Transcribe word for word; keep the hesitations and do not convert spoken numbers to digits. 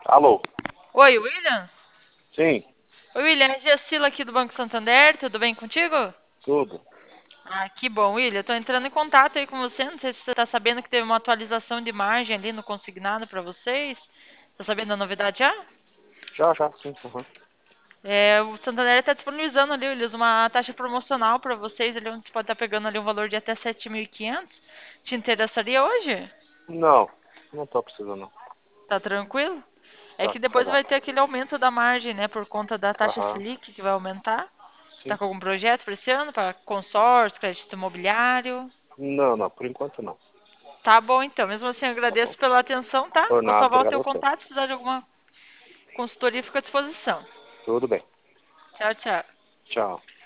Alô? Oi, William? Sim, Oi, William, é Giacila aqui do Banco Santander, tudo bem contigo? tudo. Ah, que bom, William. Tô entrando em contato aí com você, não sei se você tá sabendo que teve uma atualização de margem ali no consignado para vocês. Tá sabendo da novidade já? Já, já, sim. Uhum. É, o Santander está disponibilizando ali, William, uma taxa promocional para vocês ali, onde você pode estar pegando ali um valor de até sete mil e quinhentos. Te interessaria hoje? Não, não tô precisando, não. Tá tranquilo? É Tá que depois vai sossegado. ter aquele aumento da margem, né, por conta da taxa Aham, Selic que vai aumentar. Tá sim. com algum projeto para esse ano? Para consórcio, crédito imobiliário? Não, não, por enquanto não. Tá bom, então. Mesmo assim, eu Tá bom. agradeço pela atenção, tá? Por Vou nada, salvar o obrigado teu a você. contato. Se precisar de alguma consultoria, fica à disposição. Tudo bem. Tchau, tchau. Tchau.